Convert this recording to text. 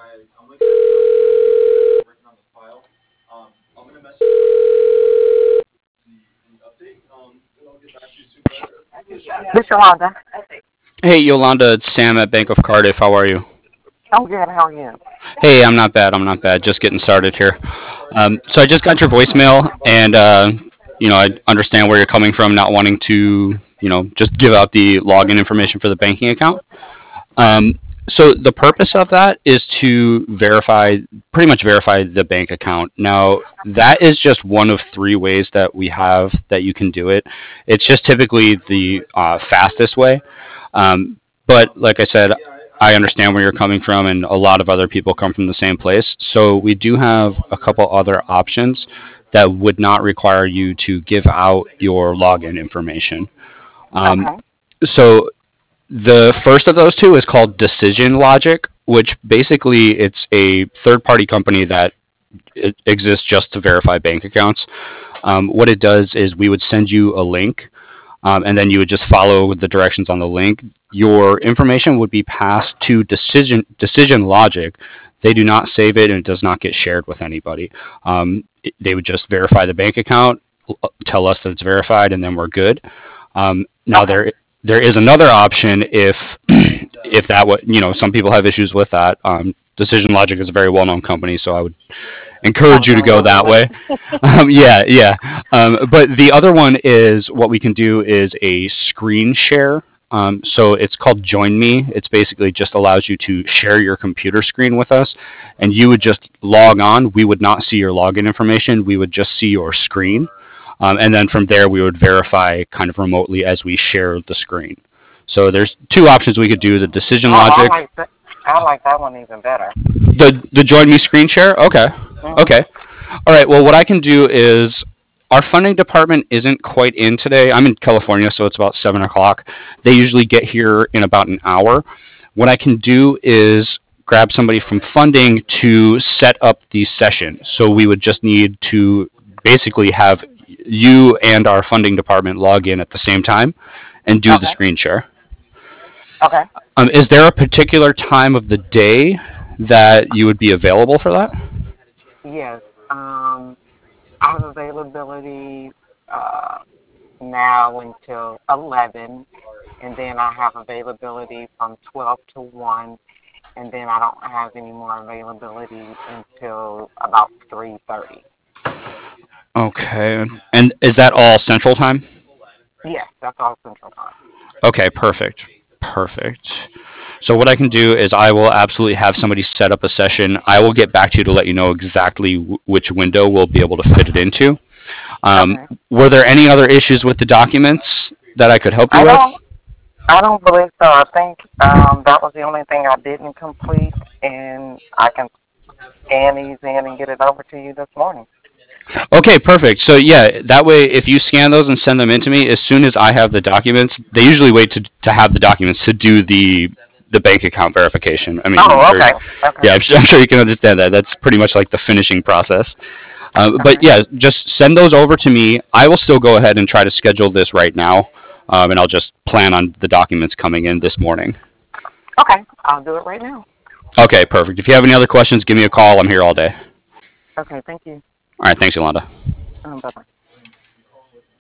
This is Yolanda. Hey, Yolanda, it's Sam at Bank of Cardiff. How are you? I'm good. How are you? Hey, I'm not bad. I'm not bad. Just getting started here. So I just got your voicemail, and I understand where you're coming from, not wanting to, just give out the login information for the banking account. Um, so the purpose of that is to pretty much verify the bank account. Now, that is just one of three ways that we have that you can do it. It's just typically the fastest way. But like I said, I understand where you're coming from, and a lot of other people come from the same place. So we do have a couple other options that would not require you to give out your login information. Um, Okay. so the first of those two is called Decision Logic, which basically it's a third-party company that it exists just to verify bank accounts. What it does is we would send you a link, and then you would just follow the directions on the link. Your information would be passed to Decision Logic. They do not save it, and it does not get shared with anybody. They would just verify the bank account, tell us that it's verified, and then we're good. Now Okay. there is another option if if that what some people have issues with that. Decision Logic is a very well known company, so I would I'm encourage you to go familiar that with way. Yeah, yeah. But the other one is what we can do is a screen share. So it's called Join Me. It's basically just allows you to share your computer screen with us, and you would just log on. We would not see your login information. We would just see your screen, and then from there we would verify kind of remotely as we share the screen. So there's two options we could do: the Decision Oh, I Logic, like that. I like that one even better. the Join Me screen share. Okay, Mhm. okay. All right. Well, what I can do is our funding department isn't quite in today. I'm in California, so it's about 7 o'clock. They usually get here in about an hour. What I can do is grab somebody from funding to set up the session. So we would just need to basically have you and our funding department log in at the same time and do the Okay. screen share. Okay. Is there a particular time of the day that you would be available for that? Yes. I have availability uh, now until 11, and then I have availability from 12 to 1, and then I don't have any more availability until about 3:30. Okay. And is that all Central Time? Yes, that's all Central Time. Okay, perfect. Perfect. So what I can do is I will absolutely have somebody set up a session. I will get back to you to let you know exactly which window we'll be able to fit it into. Um, Okay. were there any other issues with the documents that I could help you I with? don't. I don't believe so. I think that was the only thing I didn't complete, and I can scan these in and get it over to you this morning. Okay, perfect. So yeah, that way if you scan those and send them in to me, as soon as I have the documents, they usually wait to have the documents to do the bank account verification. I mean, I'm Oh, sure, okay. Okay. yeah, I'm sure you can understand that. That's pretty much like the finishing process. But Okay. yeah, just send those over to me. I will still go ahead and try to schedule this right now, and I'll just plan on the documents coming in this morning. Okay. I'll do it right now. Okay, perfect. If you have any other questions, give me a call. I'm here all day. Okay. Thank you. All right, thanks, Yolanda. Bye bye.